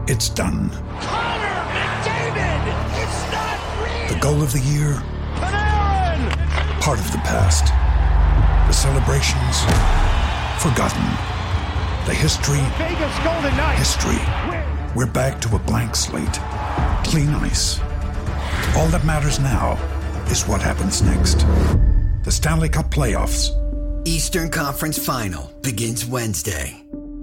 It's done. Connor McDavid! It's not real! The goal of the year? Panarin! Part of the past. The celebrations? Forgotten. The history? Vegas Golden Knights! History. We're back to a blank slate. Clean ice. All that matters now is what happens next. The Stanley Cup Playoffs. Eastern Conference Final begins Wednesday.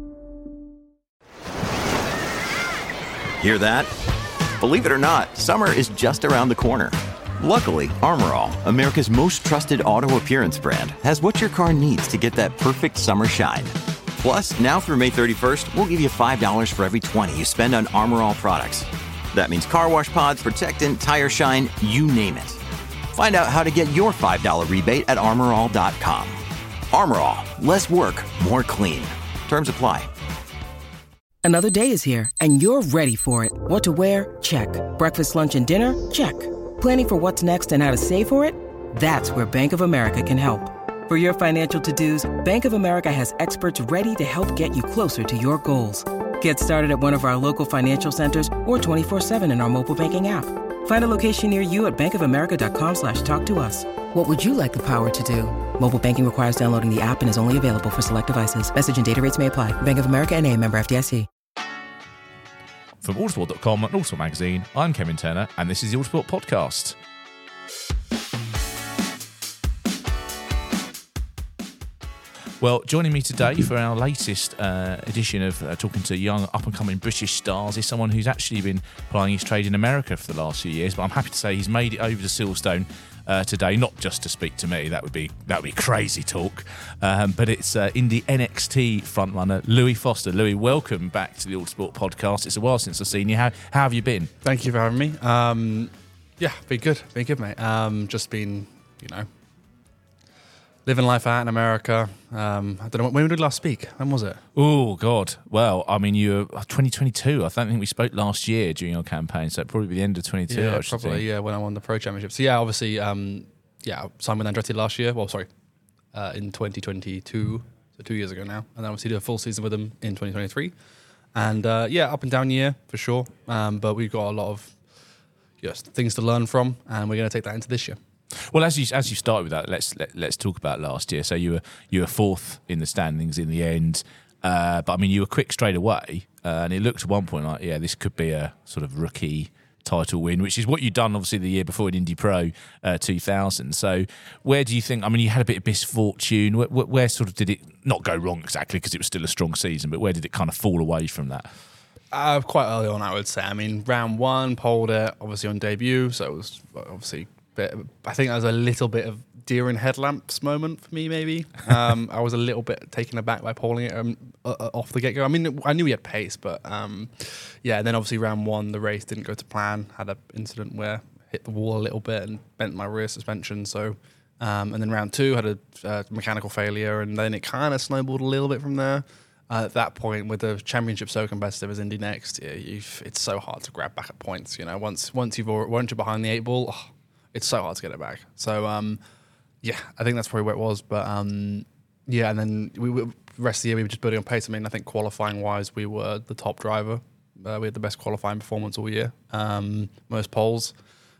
Hear that? Believe it or not, summer is just around the corner. Luckily, Armor All, America's most trusted auto appearance brand, has what your car needs to get that perfect summer shine. Plus, now through May 31st, we'll give you $5 for every $20 you spend on Armor All products. That means car wash pods, protectant, tire shine, you name it. Find out how to get your $5 rebate at armorall.com. Armor All, less work, more clean. Terms apply. Another day is here, and you're ready for it. What to wear? Check. Breakfast, lunch, and dinner? Check. Planning for what's next and how to save for it? That's where Bank of America can help. For your financial to-dos, Bank of America has experts ready to help get you closer to your goals. Get started at one of our local financial centers or 24/7 in our mobile banking app. Find a location near you at bankofamerica.com/talktous. What would you like the power to do? Mobile banking requires downloading the app and is only available for select devices. Message and data rates may apply. Bank of America NA, member FDIC. From Autosport.com and Autosport Magazine, I'm Kevin Turner, and this is the Autosport Podcast. Well, joining me today for our latest edition of talking to young, up-and-coming British stars is someone who's actually been plying his trade in America for the last few years, but I'm happy to say he's made it over to Silverstone today, not just to speak to me. That would be crazy talk, but it's Indy NXT frontrunner Louis Foster. Louis, welcome back to the Autosport Podcast. It's a while since I've seen you. How have you been? Thank you for having me. Been good, mate. Just been, living life out in America. I don't know, when did we last speak? When was it? Oh, God. Well, I mean, you were 2022. I don't think we spoke last year during your campaign, so it'd probably be the end of 22. Yeah, I should probably, think. when I won the Pro Championship. So, yeah, obviously, signed with Andretti last year. Well, sorry, in 2022, so 2 years ago now. And then obviously did a full season with them in 2023. And, up and down year, for sure. But we've got a lot of things to learn from, and we're going to take that into this year. Well, as you started with that, let's talk about last year. So you were fourth in the standings in the end, but I mean you were quick straight away, and it looked at one point like this could be a sort of rookie title win, which is what you'd done obviously the year before in Indy Pro 2000. So where do you think? I mean, you had a bit of misfortune. Where sort of did it not go wrong exactly because it was still a strong season, but where did it kind of fall away from that? Quite early on, I would say. I mean, round one, poled it obviously on debut, so it was obviously. I think that was a little bit of deer in headlamps moment for me, maybe. I was a little bit taken aback by polling it off the get-go. I mean, I knew he had pace, but and then obviously round one, the race didn't go to plan. Had an incident where I hit the wall a little bit and bent my rear suspension. So, and then round two had a mechanical failure, and then it kind of snowballed a little bit from there. At that point, with the championship so competitive as Indy Next, it's so hard to grab back at points. Once you're behind the eight ball. It's so hard to get it back. So, I think that's probably where it was. But, and then the rest of the year, we were just building on pace. I mean, I think qualifying-wise, we were the top driver. We had the best qualifying performance all year, most poles.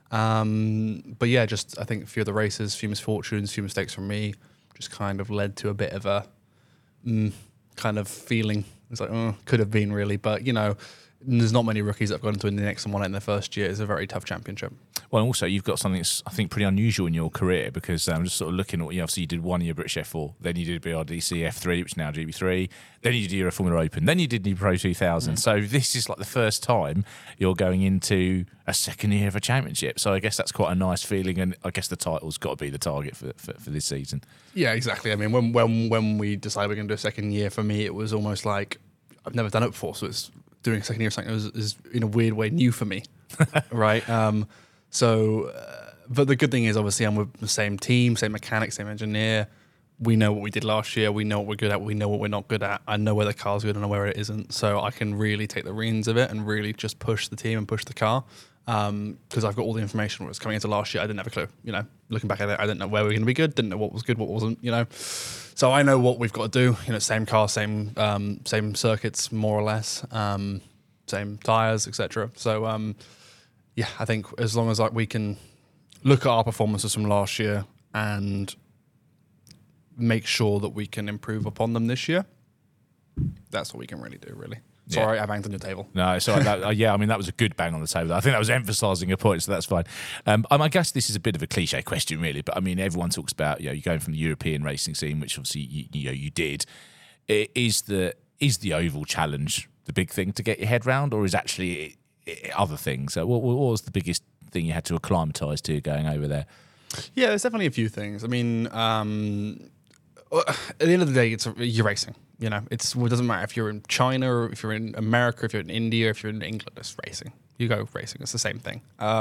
But, just I think a few of the races, a few misfortunes, a few mistakes from me just kind of led to a bit of a kind of feeling. It's like, could have been really. But, there's not many rookies that have gone into the next and won it in their first year. It's a very tough championship. Well, also, you've got something that's, I think, pretty unusual in your career because I'm just sort of looking at what obviously you did 1 year British F4, then you did BRDC F3, which is now GB3, then you did Euro Formula Open, then you did the Pro 2000. So this is like the first time you're going into a second year of a championship. So I guess that's quite a nice feeling, and I guess the title's got to be the target for this season. Yeah, exactly. I mean, when we decided we're going to do a second year, for me, it was almost like I've never done it before, so it's doing a second year of something is in a weird way new for me, right? But the good thing is obviously I'm with the same team, same mechanic, same engineer. We know what we did last year. We know what we're good at. We know what we're not good at. I know where the car's good and I know where it isn't. So I can really take the reins of it and really just push the team and push the car. Because I've got all the information. What was coming into last year, I didn't have a clue. Looking back at it, I didn't know where we were going to be good. Didn't know what was good, what wasn't. So I know what we've got to do. Same car, same circuits, more or less. same tires, etc. So yeah, I think as long as we can look at our performances from last year and make sure that we can improve upon them this year, that's what we can really do, really. Sorry, I banged on your table. No, so yeah, I mean, that was a good bang on the table. I think that was emphasising a point, so that's fine. I guess this is a bit of a cliche question, really, but I mean, everyone talks about, you know, you're going from the European racing scene, which obviously you did. Is the oval challenge the big thing to get your head round, or is actually other things? What was the biggest thing you had to acclimatise to going over there? Yeah, there's definitely a few things. I mean, at the end of the day, you're racing. You know, it doesn't matter if you're in China or if you're in America, if you're in India, if you're in England, it's racing. You go racing, it's the same thing.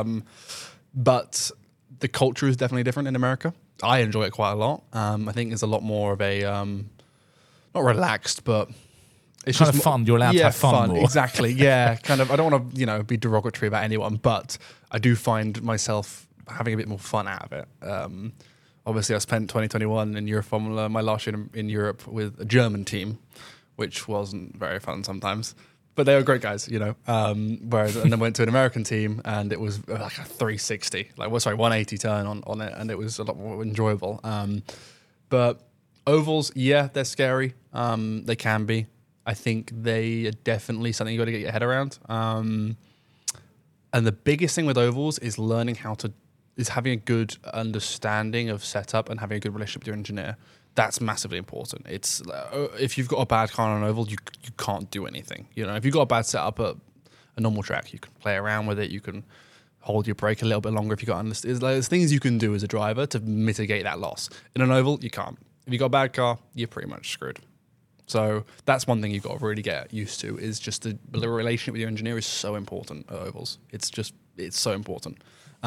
But the culture is definitely different in America. I enjoy it quite a lot. I think there's a lot more of a, not relaxed, but it's kind just of fun. You're allowed to have fun more. Exactly, yeah. Kind of, I don't want to, be derogatory about anyone, but I do find myself having a bit more fun out of it. Obviously, I spent 2021 in Euroformula, my last year in Europe, with a German team, which wasn't very fun sometimes. But they were great guys, and then went to an American team, and it was like a 360, 180 turn on it, and it was a lot more enjoyable. But ovals, yeah, they're scary. They can be. I think they are definitely something you got to get your head around. And the biggest thing with ovals is having a good understanding of setup and having a good relationship with your engineer. That's massively important. It's if you've got a bad car on an oval, you can't do anything. If you've got a bad setup at a normal track, you can play around with it. You can hold your brake a little bit longer if you got understand. There's things you can do as a driver to mitigate that loss. In an oval, you can't. If you've got a bad car, you're pretty much screwed. So that's one thing you've got to really get used to, is just the relationship with your engineer is so important at ovals. It's so important.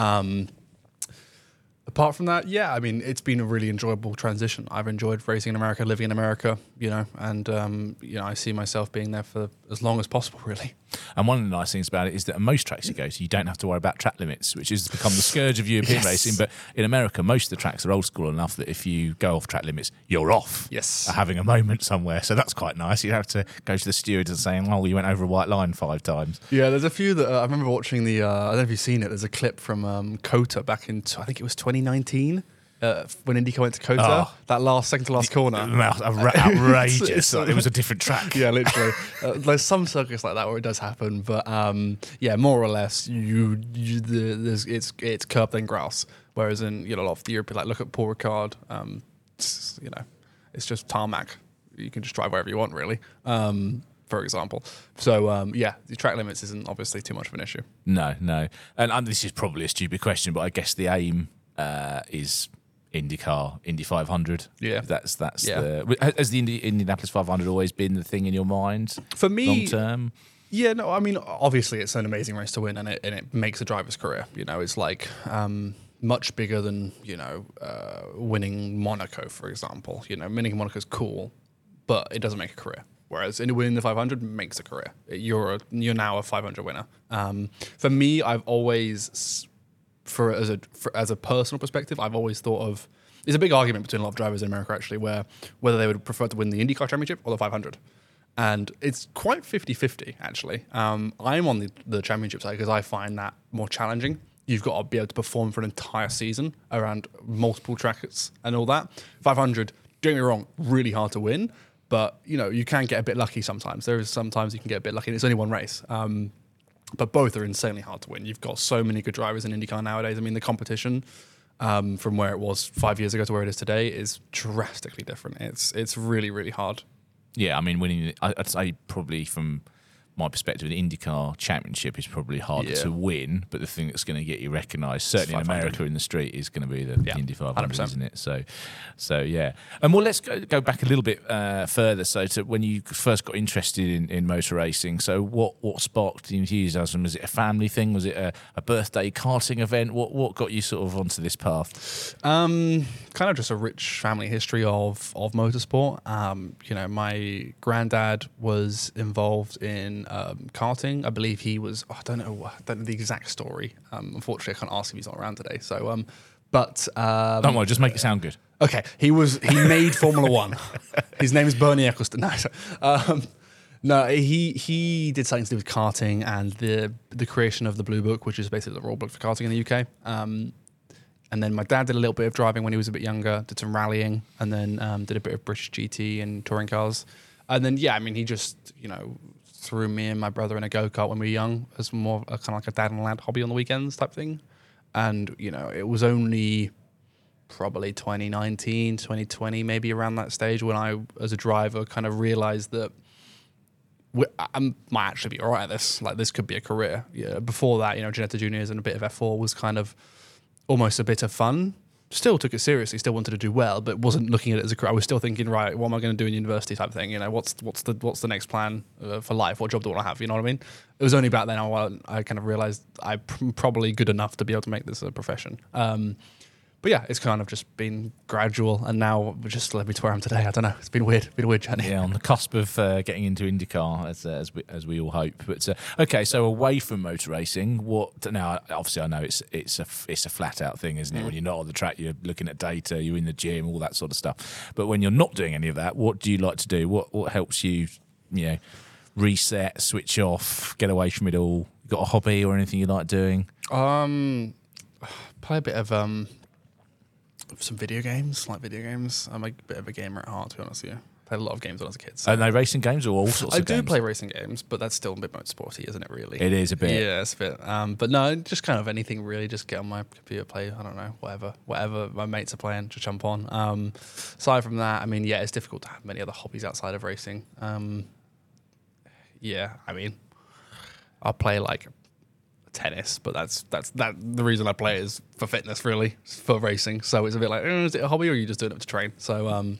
Apart from that, yeah, I mean, it's been a really enjoyable transition. I've enjoyed racing in America, living in America, and I see myself being there for as long as possible, really. And one of the nice things about it is that at most tracks you go to, you don't have to worry about track limits, which has become the scourge of European racing. But in America, most of the tracks are old school enough that if you go off track limits, you're off. Yes. Having a moment somewhere. So that's quite nice. You have to go to the stewards and saying, oh, you went over a white line 5 times. Yeah, there's a few that I remember watching I don't know if you've seen it, there's a clip from COTA back in, I think it was 2019. When IndyCar went to COTA, that second to last corner. Outrageous. It was a different track. Yeah, literally. There's some circuits like that where it does happen, but yeah, more or less, it's curb then grass. Whereas in a lot of the Europe, look at Paul Ricard, it's just tarmac. You can just drive wherever you want, really. For example. So, yeah, the track limits isn't obviously too much of an issue. No. And this is probably a stupid question, but I guess the aim is IndyCar, Indy 500. Yeah. That's has the Indianapolis 500 always been the thing in your mind? For me, long term? Yeah, no, I mean, obviously it's an amazing race to win, and it makes a driver's career. It's like much bigger than, winning Monaco, for example. Winning Monaco is cool, but it doesn't make a career. Whereas winning the 500 makes a career. You're now a 500 winner. For me, I've always, as a personal perspective, I've always thought of, there's a big argument between a lot of drivers in America actually, whether they would prefer to win the IndyCar Championship or the 500. And it's quite 50-50 actually. I'm on the championship side because I find that more challenging. You've got to be able to perform for an entire season around multiple tracks and all that. 500, don't get me wrong, really hard to win, but you can get a bit lucky sometimes. Sometimes you can get a bit lucky, and it's only one race. But both are insanely hard to win. You've got so many good drivers in IndyCar nowadays. I mean, the competition from where it was 5 years ago to where it is today is drastically different. It's really, really hard. Yeah, I mean, winning, I'd say probably from my perspective, the IndyCar Championship is probably harder to win, but the thing that's going to get you recognised, certainly in America in the street, is going to be the Indy 500, 100%. Isn't it? So yeah. And well, let's go back a little bit further. So to when you first got interested in motor racing, so what sparked the enthusiasm? Was it a family thing? Was it a birthday karting event? What got you sort of onto this path? Kind of just a rich family history of motorsport. My granddad was involved in karting. I believe he was. I don't know the exact story. Unfortunately, I can't ask him. He's not around today. So, don't worry. Just make it sound good. Okay, he made Formula One. His name is Bernie Eccleston. No, he did something to do with karting and the creation of the Blue Book, which is basically the rule book for karting in the UK. And then my dad did a little bit of driving when he was a bit younger, did some rallying, and then did a bit of British GT and touring cars. And then, he just, threw me and my brother in a go-kart when we were young as more kind of like a dad and lad hobby on the weekends type thing. And, it was only probably 2019, 2020, maybe around that stage when I, as a driver, kind of realized that I might actually be all right at this. Like, this could be a career. Yeah. Before that, Ginetta Juniors and a bit of F4 was kind of almost a bit of fun. Still took it seriously, still wanted to do well, but wasn't looking at it as a career. I was still thinking, right, what am I going to do in university type thing? What's the next plan for life? What job do I want to have? You know what I mean? It was only back then I kind of realized I'm probably good enough to be able to make this a profession. But yeah, it's kind of just been gradual, and now we're just led me to where I am today. I don't know. It's been weird journey. Yeah, on the cusp of getting into IndyCar, as we all hope. But okay, so away from motor racing, what now? Obviously, I know it's a flat out thing, isn't it? When you're not on the track, you're looking at data, you're in the gym, all that sort of stuff. But when you're not doing any of that, what do you like to do? What helps you, reset, switch off, get away from it all? You got a hobby or anything you like doing? Play a bit of some video games. I'm a bit of a gamer at heart, to be honest with you. Played a lot of games when I was a kid. So. Are they racing games or all sorts of games? I do play racing games, but that's still a bit motorsporty, isn't it, really? It is a bit. Yeah, it's a bit. But no, just kind of anything really. Just get on my computer, play, I don't know, whatever my mates are playing, just jump on. Aside from that, it's difficult to have many other hobbies outside of racing. I'll play like tennis, but that's the reason I play is for fitness, really, for racing. So it's a bit like, is it a hobby or are you just doing it to train? So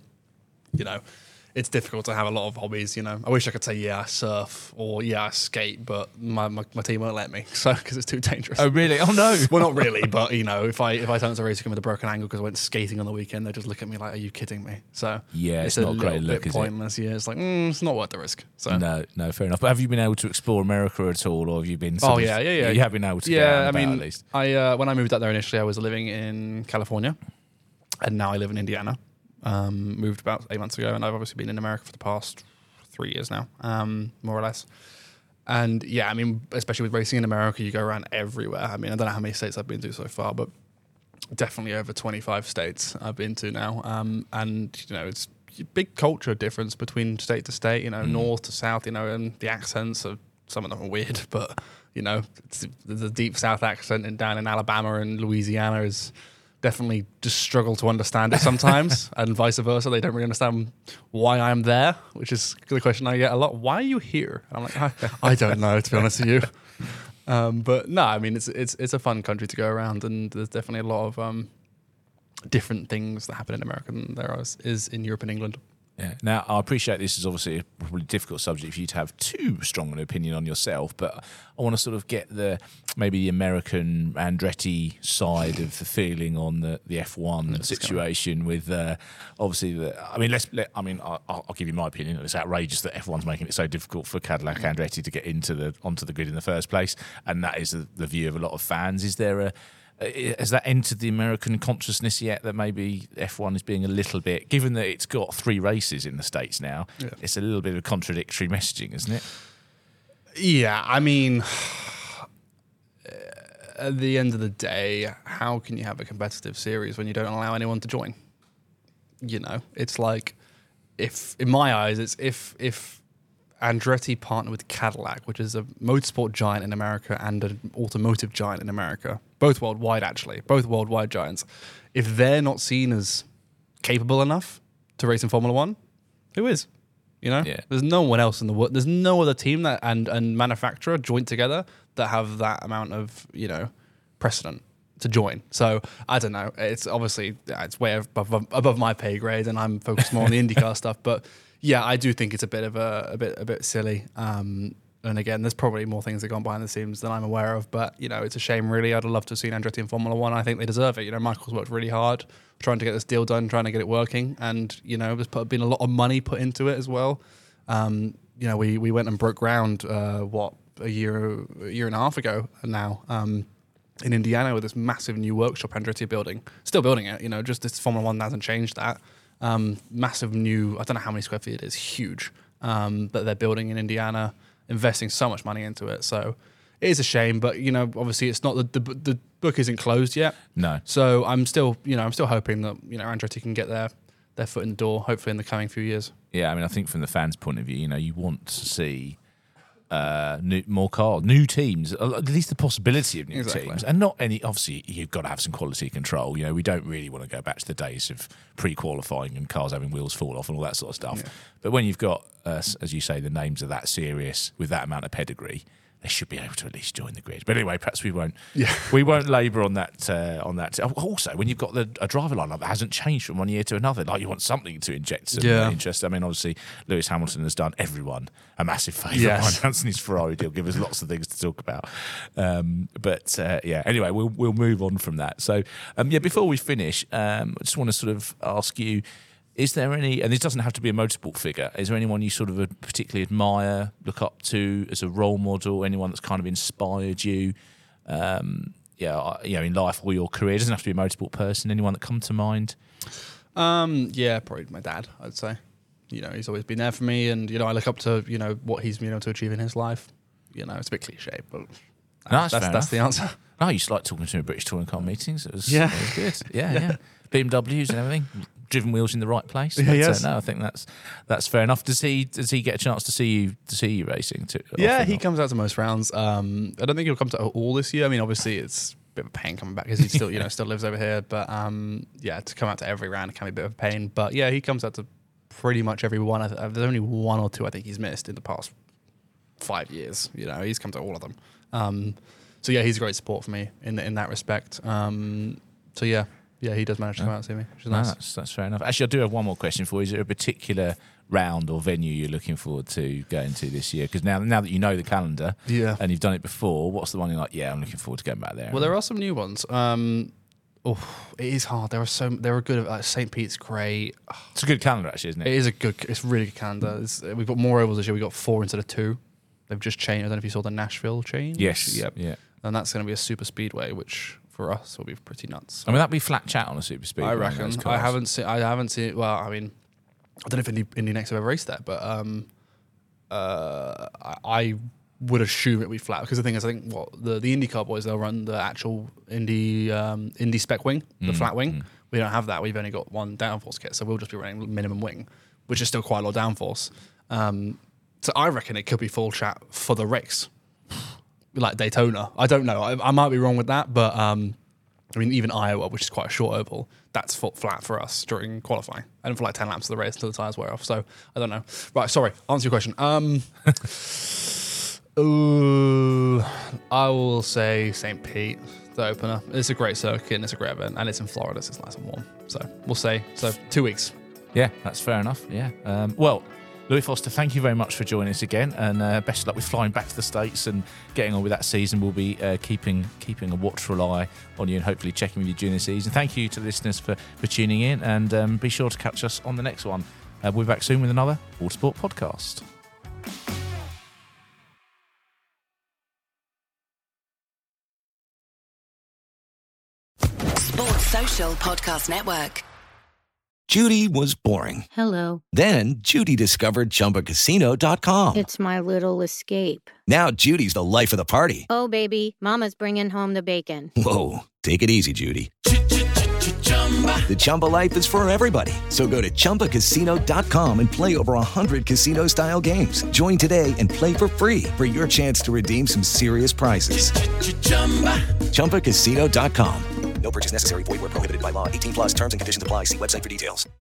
it's difficult to have a lot of hobbies. I wish I could say I surf or I skate, but my team won't let me, so because it's too dangerous. Oh really? Oh no. Well, not really, but if I turn to racing with a broken ankle because I went skating on the weekend, they just look at me like, are you kidding me? So yeah, it's not a great look, is pointless. Yeah, it's like it's not worth the risk. So no, fair enough. But have you been able to explore America at all, or have you been? Yeah. You have been able to. Get out at least. When I moved out there initially, I was living in California, and now I live in Indiana. Moved about 8 months ago, and I've obviously been in America for the past 3 years now, more or less. And especially with racing in America, you go around everywhere. I don't know how many states I've been to so far, but definitely over 25 states I've been to now. And it's a big culture difference between state to state, north to south, and the accents are, some of them are weird, but there's a deep South accent, and down in Alabama and Louisiana is definitely just struggle to understand it sometimes, and vice versa. They don't really understand why I'm there, which is the question I get a lot. Why are you here? And I'm like, I don't know, to be honest with you. But no, it's a fun country to go around, and there's definitely a lot of different things that happen in America than there is in Europe and England. Yeah. Now, I appreciate this is obviously a probably difficult subject for you to have too strong an opinion on yourself, but I want to sort of get maybe the American Andretti side of the feeling on the F1 situation with obviously I'll give you my opinion. It's outrageous that F1's making it so difficult for Cadillac Andretti to get onto the grid in the first place, and that is the view of a lot of fans. Is there has that entered the American consciousness yet that maybe F1 is being a little bit, given that it's got 3 races in the States now, it's a little bit of contradictory messaging, isn't it? Yeah, at the end of the day, how can you have a competitive series when you don't allow anyone to join? It's like, in my eyes, it's if Andretti partnered with Cadillac, which is a motorsport giant in America and an automotive giant in America, both worldwide giants. If they're not seen as capable enough to race in Formula One, who is? There's no one else in the world. There's no other team that and manufacturer joint together that have that amount of precedent to join. So I don't know. It's obviously it's way above my pay grade, and I'm focused more on the IndyCar stuff. But yeah, I do think it's a bit of a bit silly. And again, there's probably more things that go on behind the scenes than I'm aware of. But it's a shame, really. I'd love to have seen Andretti in Formula One. I think they deserve it. Michael's worked really hard trying to get this deal done, trying to get it working, and there's been a lot of money put into it as well. We went and broke ground a year and a half ago now. In Indiana with this massive new workshop Andretti are building. Still building it, just this Formula One hasn't changed that. Massive new, I don't know how many square feet it is, huge. that they're building in Indiana, investing so much money into it. So it is a shame, but obviously it's not the book isn't closed yet. No. So I'm still hoping that Andretti can get their foot in the door, hopefully in the coming few years. Yeah, I mean, I think from the fans' point of view, you want to see more cars, new teams, at least the possibility of new teams, and not any. Obviously, you've got to have some quality control. We don't really want to go back to the days of pre-qualifying and cars having wheels fall off and all that sort of stuff. Yeah. But when you've got, as you say, the names are that serious with that amount of pedigree, they should be able to at least join the grid. But anyway, perhaps we won't. Yeah. We won't labour on that. Also, when you've got a driver lineup that hasn't changed from one year to another, like you want something to inject some interest. I mean, obviously, Lewis Hamilton has done everyone a massive favour by announcing his Ferrari deal. Give us lots of things to talk about. Anyway, we'll move on from that. So, before we finish, I just want to sort of ask you. Is there any, and this doesn't have to be a motorsport figure, is there anyone you sort of particularly admire, look up to as a role model, anyone that's kind of inspired you, in life or your career? It doesn't have to be a motorsport person, anyone that come to mind? Probably my dad, I'd say. He's always been there for me, and, I look up to, what he's been able to achieve in his life. It's a bit cliche, but that's the answer. I used to like talking to him at British Touring Car meetings. It was good. Yeah. BMWs and everything. Driven wheels in the right place. But, I think that's fair enough. Does he get a chance to see you racing too? He comes out to most rounds. I don't think he'll come to all this year. I mean, obviously it's a bit of a pain coming back because he still still lives over here. But to come out to every round can be a bit of a pain. But he comes out to pretty much every one. There's only one or two I think he's missed in the past 5 years. He's come to all of them. He's a great support for me in that respect. Yeah, he does manage to come out and see me, which is nice. That's fair enough. Actually, I do have one more question for you. Is there a particular round or venue you're looking forward to going to this year? Because now that you know the calendar and you've done it before, what's the one you're like, I'm looking forward to going back there? Well, there are some new ones. It is hard. There are good. Like St. Pete's great. It's a good calendar, actually, isn't it? It's a really good calendar. We've got more ovals this year. We've got 4 instead of 2. They've just changed. I don't know if you saw the Nashville change. Yes. Yep. Yeah. And that's going to be a super speedway, which for us will be pretty nuts. I mean, that'd be flat chat on a super speedway. I reckon. I haven't seen. Well, I mean, I don't know if Indy Next have ever raced there, but I would assume it'd be flat because the thing is, I think the IndyCar boys, they'll run the actual Indy spec wing, the flat wing. We don't have that. We've only got one downforce kit, so we'll just be running minimum wing, which is still quite a lot of downforce. So I reckon it could be full chat for the race. Like Daytona. I don't know. I might be wrong with that, but I mean, even Iowa, which is quite a short oval, that's flat for us during qualifying. And for like 10 laps of the race until the tyres wear off. So I don't know. Right, sorry. Answer your question. I will say St. Pete, the opener. It's a great circuit and it's a great event. And it's in Florida, so it's nice and warm. So we'll say. So 2 weeks. Yeah, that's fair enough. Yeah. Louis Foster, thank you very much for joining us again, and best of luck with flying back to the States and getting on with that season. We'll be keeping a watchful eye on you and hopefully checking with you during the season. Thank you to the listeners for tuning in, and be sure to catch us on the next one. We'll be back soon with another Autosport podcast. Sports Social Podcast Network. Judy was boring. Hello. Then Judy discovered ChumbaCasino.com. It's my little escape. Now Judy's the life of the party. Oh, baby, mama's bringing home the bacon. Whoa, take it easy, Judy. The Chumba life is for everybody. So go to ChumbaCasino.com and play over 100 casino-style games. Join today and play for free for your chance to redeem some serious prizes. ChumbaCasino.com. No purchase necessary. Void where prohibited by law. 18+ terms and conditions apply. See website for details.